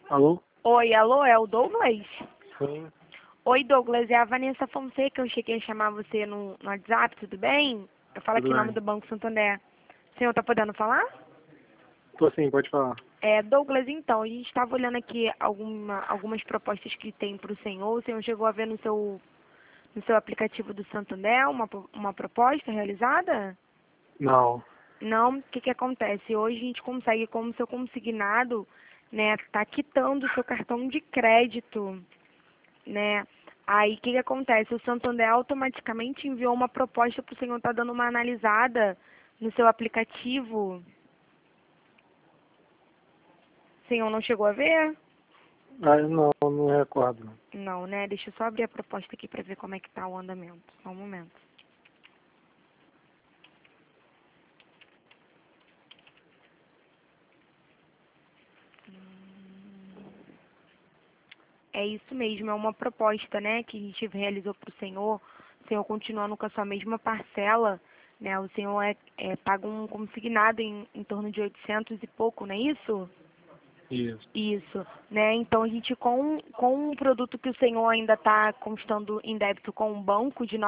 Alô? Oi, alô, é o Douglas? Sim. Oi, Douglas, é a Vanessa Fonseca. Eu cheguei a chamar você no WhatsApp, tudo bem? Eu falo aqui Tudo em nome bem. do Banco Santander. O senhor está podendo falar? Tô sim, pode falar. Douglas, então, a gente estava olhando aqui algumas propostas que tem para o senhor. O senhor chegou a ver no seu aplicativo do Santander uma proposta realizada? Não. Não, o que que acontece? Hoje a gente consegue, como seu consignado, né, tá quitando o seu cartão de crédito, né? Aí o que que acontece? O Santander automaticamente enviou uma proposta para o senhor estar dando uma analisada no seu aplicativo. O senhor não chegou a ver? Ah, não recordo. Não. Não, né? Deixa eu só abrir a proposta aqui para ver como é que tá o andamento. Só um momento. É isso mesmo, é uma proposta, né, que a gente realizou para o senhor continuando com a sua mesma parcela, né, o senhor paga um consignado em torno de 800 e pouco, não é isso? Isso. Isso, né, então a gente com um produto que o senhor ainda está constando em débito com um banco de R$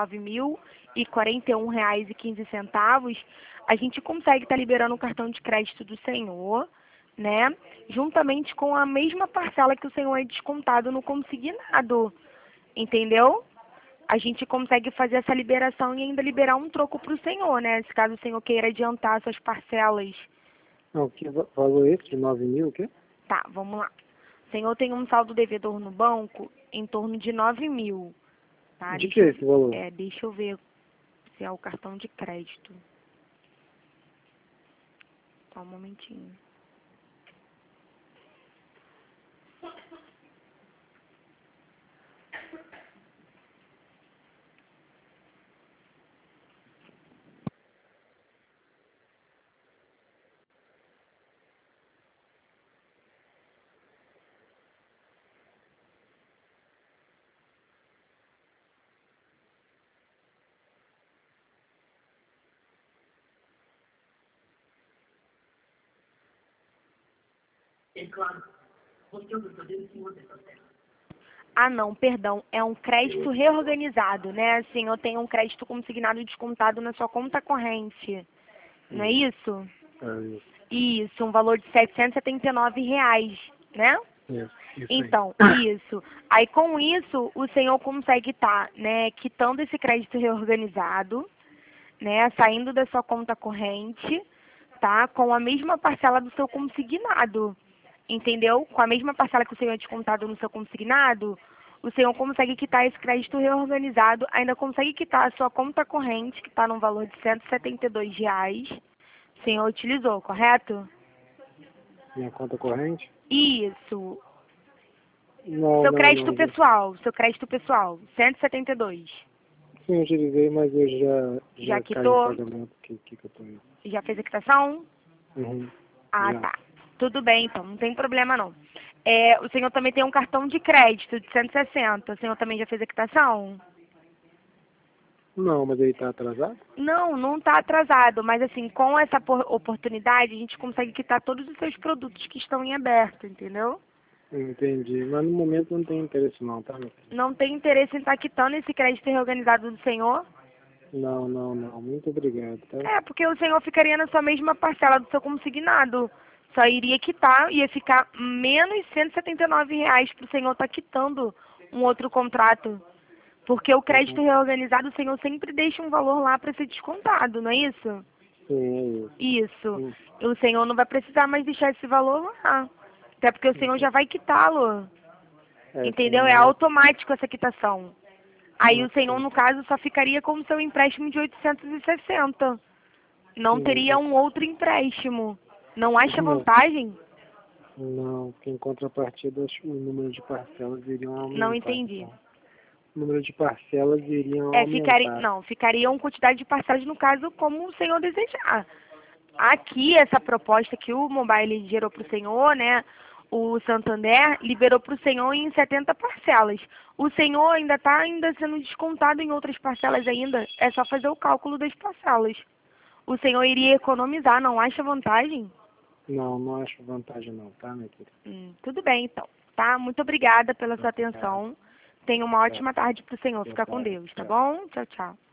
9.041,15, a gente consegue estar liberando o cartão de crédito do senhor, né, juntamente com a mesma parcela que o senhor é descontado no consignado, entendeu? A gente consegue fazer essa liberação e ainda liberar um troco para o senhor, né? Se caso o senhor queira adiantar suas parcelas. Não, que valor é esse de 9.000, o quê? Tá, vamos lá. O senhor tem um saldo devedor no banco em torno de 9.000, tá? De que é esse valor? Deixa eu ver se é o cartão de crédito. Só um momentinho. Ah, não, perdão. É um crédito reorganizado, né? Assim, eu tenho um crédito consignado descontado na sua conta corrente. Não é isso? É isso. Isso, um valor de R$ 779, né? Isso aí. Então, isso. Aí com isso, o senhor consegue estar, né, quitando esse crédito reorganizado, né, saindo da sua conta corrente, tá, com a mesma parcela do seu consignado, entendeu? Com a mesma parcela que o senhor é descontado no seu consignado, o senhor consegue quitar esse crédito reorganizado, ainda consegue quitar a sua conta corrente, que está no valor de R$ 172, o senhor utilizou, correto? Minha conta corrente? Isso. Não, não, não. Seu crédito pessoal, 172. Sim, eu utilizei, mas eu Já já caí em quitou? pagamento que eu tô aí. Já fez a quitação? Uhum. Ah, Já. tá. Tudo bem, então, não tem problema não. O senhor também tem um cartão de crédito de 160. O senhor também já fez a quitação? Não, mas ele tá atrasado? Não, não está atrasado, mas assim, com essa oportunidade, a gente consegue quitar todos os seus produtos que estão em aberto, entendeu? Entendi. Mas no momento não tem interesse não, tá, meu filho? Não tem interesse em estar quitando esse crédito reorganizado do senhor? Não, não, não. Muito obrigado, tá? Porque o senhor ficaria na sua mesma parcela do seu consignado. Só iria quitar, ia ficar menos R$ 179 para o senhor estar quitando um outro contrato. Porque o crédito Uhum. reorganizado, o senhor sempre deixa um valor lá para ser descontado, não é isso? Sim, é isso. Isso. Hum. O senhor não vai precisar mais deixar esse valor lá. Até porque o senhor já vai quitá-lo. É, Entendeu? sim, É né? automático essa quitação. Aí o senhor, Ok. no caso, só ficaria com o seu empréstimo de 860. Não teria Entendi. um outro empréstimo. Não acha Não, vantagem? não, porque em contrapartida o número de parcelas iriam Não aumentar, entendi. então. O número de parcelas iriam aumentar. Não, ficaria uma quantidade de parcelas, no caso, como o senhor desejar. Aqui, essa proposta que o Mobile gerou para o senhor, né? O Santander liberou para o senhor em 70 parcelas. O senhor ainda está sendo descontado em outras parcelas ainda. É só fazer o cálculo das parcelas. O senhor iria economizar, não acha vantagem? Não, não acho vantagem não, tá, minha querida? Tudo bem, então. Tá? Muito obrigada pela sua Obrigado. atenção. Tenha uma ótima tarde para o senhor. Boa Fica com tarde. Deus, tá Tchau. bom? Tchau, tchau.